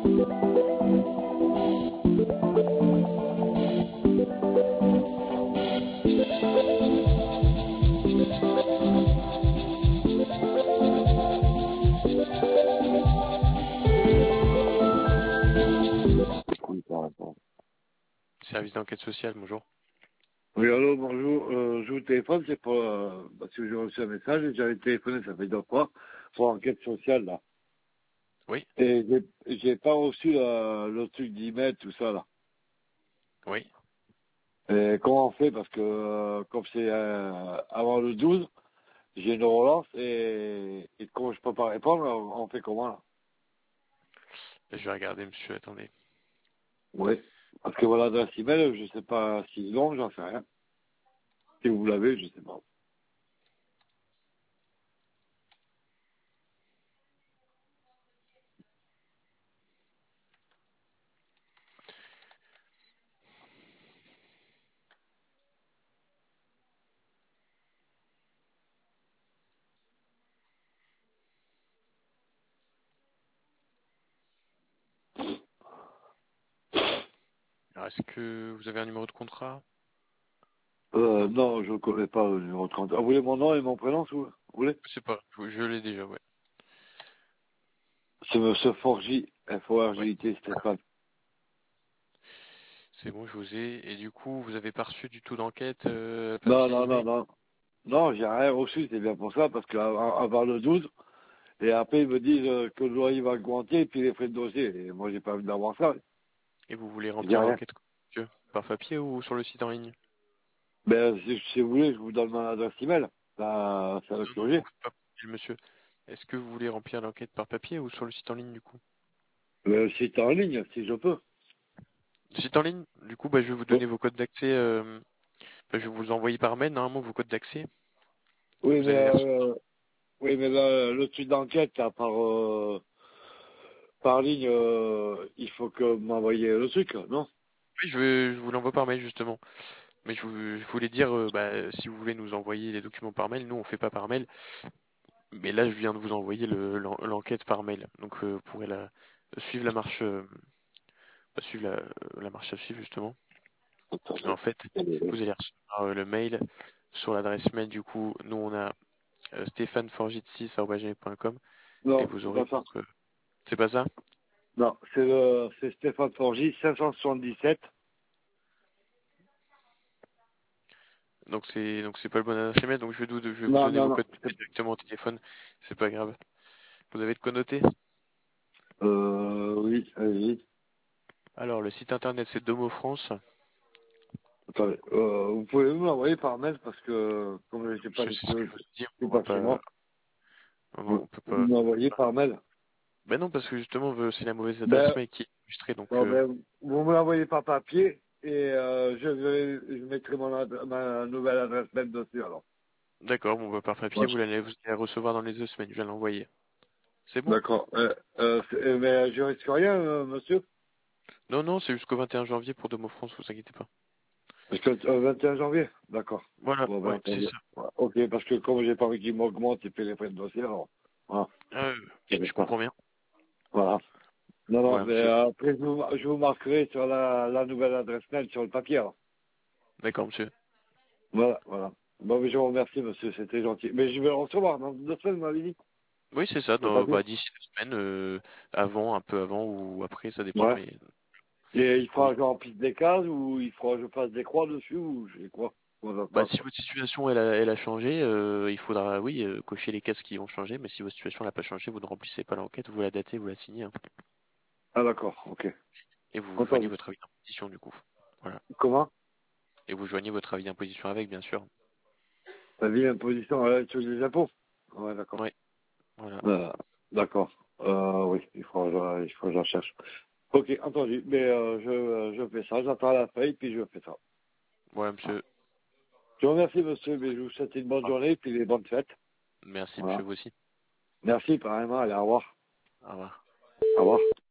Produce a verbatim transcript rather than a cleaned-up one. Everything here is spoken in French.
Service d'enquête sociale, bonjour. Oui, allô, bonjour. Euh, je vous téléphone, c'est pour, euh, parce que j'ai reçu un message et j'avais téléphoné, ça fait deux fois, pour enquête sociale, là. Oui. Et j'ai, j'ai pas reçu la- le truc d'email, tout ça, là. Oui. Et comment on fait? Parce que, euh, comme c'est euh, avant le douze, j'ai une relance et, et comme je peux pas répondre, on on fait comment, là? Je vais regarder, monsieur, attendez. Oui. Parce que voilà, l'adresse email, je sais pas si long, j'en sais rien. Si vous l'avez, je sais pas. Alors, est-ce que vous avez un numéro de contrat? Euh, Non? non, je ne connais pas le numéro trente. Ah, vous voulez mon nom et mon prénom, si vous vous voulez? C'est pas, je, je l'ai déjà, ouais. C'est Monsieur Forgy, F O R Oui. G I T, Stéphane. C'est bon, je vous ai. Et du coup, vous avez pas reçu du tout d'enquête, euh, pas de Non, petit non, non, email? non. Non, j'ai rien reçu, c'est bien pour ça, parce qu'avant avant le douze, et après ils me disent euh, que le loyer va augmenter, et puis les frais de dossier. Et moi, j'ai pas envie d'avoir ça. Et vous voulez J'ai remplir rien. l'enquête, monsieur, par papier ou sur le site en ligne? Ben, si, si vous voulez, je vous donne mon adresse email. Ben, c'est Non, avec non, Roger. on fait pas par mail, monsieur. Est-ce que vous voulez remplir l'enquête par papier ou sur le site en ligne, du coup? Le site en ligne, si je peux. Le site en ligne? Du coup, bah, je vais vous Oui, donner vos codes d'accès. euh, bah, je vais vous envoyer par mail, normalement, vos codes d'accès. oui, Vous mais, allez les recevoir. euh, oui, mais le, le truc d'enquête, là, par, euh, par ligne, euh, il faut que vous m'envoyiez le truc, non? Oui, je, vais- je vous l'envoie par mail, justement. Mais je, vous- je voulais dire, euh, bah, si vous voulez nous envoyer les documents par mail, nous on fait pas par mail. Mais là, je viens de vous envoyer le- l'en- l'enquête par mail. Donc euh, vous pourrez la, suivre la marche, euh, bah, suivre la, la marche à suivre justement. En fait, vous allez recevoir euh, le mail sur l'adresse mail. Du coup, nous on a euh, stéphane forgit six arobase gmail point com et Non, vous c'est aurez pas ça. votre. C'est pas ça? Non, c'est le, c'est Stéphane Forgy, cinq cent soixante-dix-sept. Donc c'est donc c'est pas le bon adresse email. Donc je vais, vous- je vais vous Non, donner non, vos non. codes directement au téléphone. C'est pas grave. Vous avez de quoi noter? Euh, oui, allez-y. Alors le site internet c'est Domo France. Attendez, euh, vous pouvez me l'envoyer par mail parce que, comme je sais pas C'est de ce que je je vous ai dit, suis on va pas chez pas. moi, Non, non, vous, on peut vous pas. m'envoyez par mail. Ben non, parce que justement, euh, c'est la mauvaise adresse Ben, mail qui est illustrée, donc bon, euh, ben, vous me l'envoyez par papier et euh, je vais, je mettrai mon ad- ma nouvelle adresse mail dessus alors. d'accord, bon, bah, par papier, Ouais. vous allez, vous allez la recevoir dans les deux semaines, je vais l'envoyer. C'est bon? D'accord. Euh, euh, c'est- euh, mais je risque rien, euh, monsieur, Non, non, c'est jusqu'au vingt et un janvier pour Domo France, vous inquiétez pas. parce que euh, vingt et un janvier. D'accord. Voilà, Bon, ben, ouais, c'est entendu. ça. Ouais. Ok, parce que comme j'ai pas envie qu'il m'augmente et puis les frais de dossier, alors, voilà, Euh, c'est je, je ça. comprends bien. Voilà. Non, non, Voilà, mais monsieur. euh, après, je vous, je vous marquerai sur la, la nouvelle adresse mail sur le papier. Alors. D'accord, monsieur. Voilà, voilà. Bon, mais je vous remercie, monsieur, c'était gentil. Mais je vais le recevoir dans deux semaines, vous m'avez dit. Oui, c'est ça, Le dans, papier. bah, d'ici deux semaines, euh, avant, un peu avant ou après, ça dépend, Ouais. mais Et il vous- faudra que je remplisse des cases ou il faudra que je fasse des croix dessus ou je sais quoi. Comment ça se bah, passe, si quoi. votre situation elle a, elle a changé, euh, il faudra, oui, euh, cocher les cases qui ont changé, mais si votre situation n'a pas changé, vous ne remplissez pas l'enquête, vous la datez, vous la signez, hein. Ah, d'accord, ok. Et vous joignez Entendu. votre avis d'imposition, du coup. Voilà. Comment? Et vous joignez votre avis d'imposition avec, bien sûr. La vie imposition euh, sur les impôts. Ouais, d'accord. Ouais, voilà. Euh, d'accord. Euh, oui, il faut, que je- il faut que je la cherche. Ok, entendu. Mais euh, je, je fais ça, j'attends la feuille, puis je fais ça. Voilà, monsieur. Je vous remercie, monsieur, mais je vous souhaite une bonne Ah, journée et puis les bonnes fêtes. merci, monsieur, Voilà. vous aussi. Merci, pareillement. Allez, au revoir. Au revoir. Au revoir.